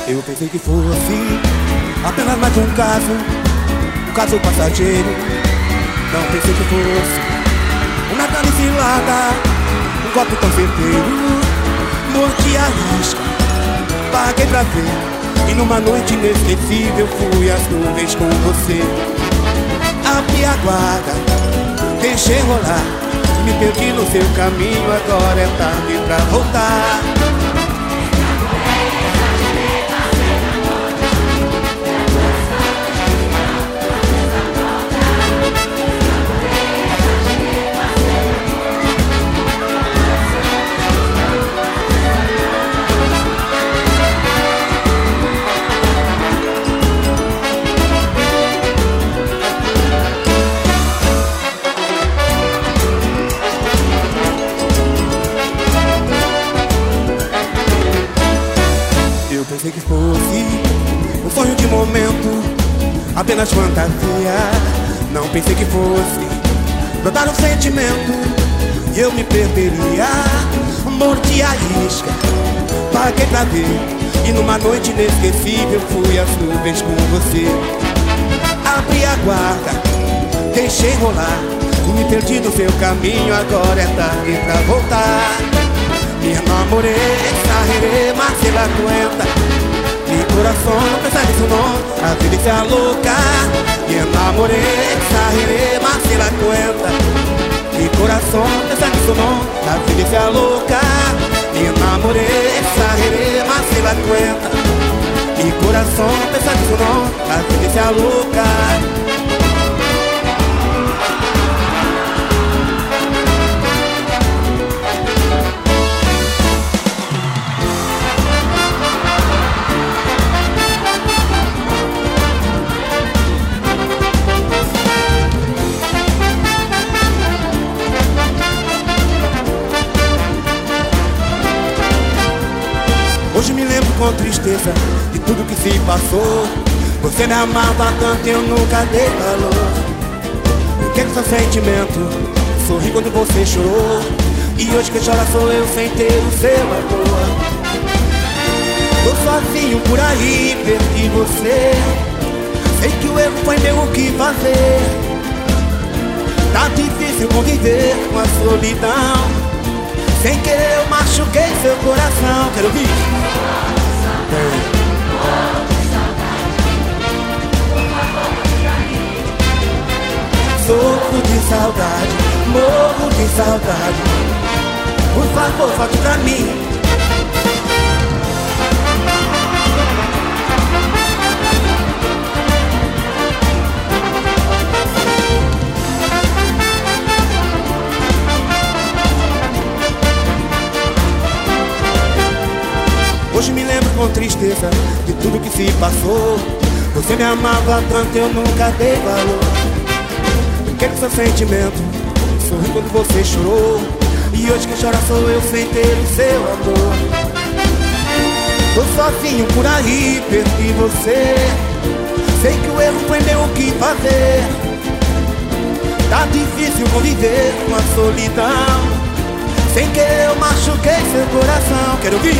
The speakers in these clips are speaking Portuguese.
Eu pensei que fosse apenas mais um caso passageiro. Não pensei que fosse uma grande cilada, um golpe tão certeiro. Mordi a risca, paguei pra ver, e numa noite inesquecível fui às nuvens com você. Abri a guarda, deixei rolar, me perdi no seu caminho, agora é tarde pra voltar. Eu pensei que fosse um sonho de momento, apenas fantasia. Não pensei que fosse brotar um sentimento e eu me perderia. Mordi a isca, paguei pra ver, e numa noite inesquecível fui às nuvens com você. Abri a guarda, deixei rolar, me perdi no seu caminho, agora é tarde pra voltar. Me enamorei, sarrerê, Marcela aguenta. Mi coração não pensa nisso não, a vida é louca. Me enamorei, sarrerê, Marcela aguenta. Mi coração não pensa nisso não, a vida é louca. Me enamorei, sarrerê, Marcela aguenta. Mi coração não pensa nisso não, a vida é louca. Hoje me lembro com tristeza de tudo que se passou. Você me amava tanto e eu nunca dei valor. Quero seu sentimento, sorri quando você chorou, e hoje quem chora sou eu sem ter o seu amor. Tô sozinho por aí, perdi você. Sei que o erro foi meu, o que fazer? Tá difícil conviver com a solidão. Sem querer eu machuquei seu coração. Quero ouvir. Sofro de saudade, morro de saudade. Por favor, volte pra mim. Hoje me lembro com tristeza de tudo que se passou. Você me amava tanto, eu nunca dei valor. Quero seu sentimento, sorri quando você chorou, e hoje quem chora sou eu sem ter o seu amor. Tô sozinho por aí, perdi você. Sei que o erro foi meu, o que fazer? Tá difícil conviver com a solidão. Sem querer eu machuquei seu coração. Quero ouvir.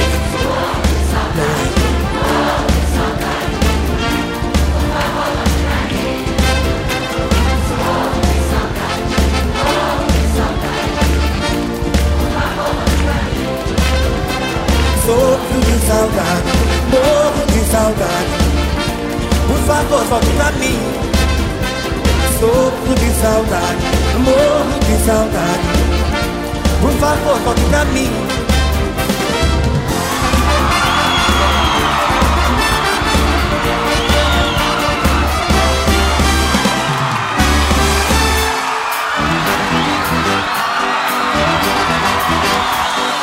Sofro de saudade, morro de saudade. Por favor, volte pra mim. Sofro de saudade, morro de saudade. Por favor, volte pra mim.